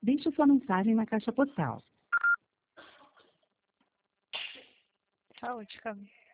Deixe sua mensagem na caixa postal. Saúde, Cami.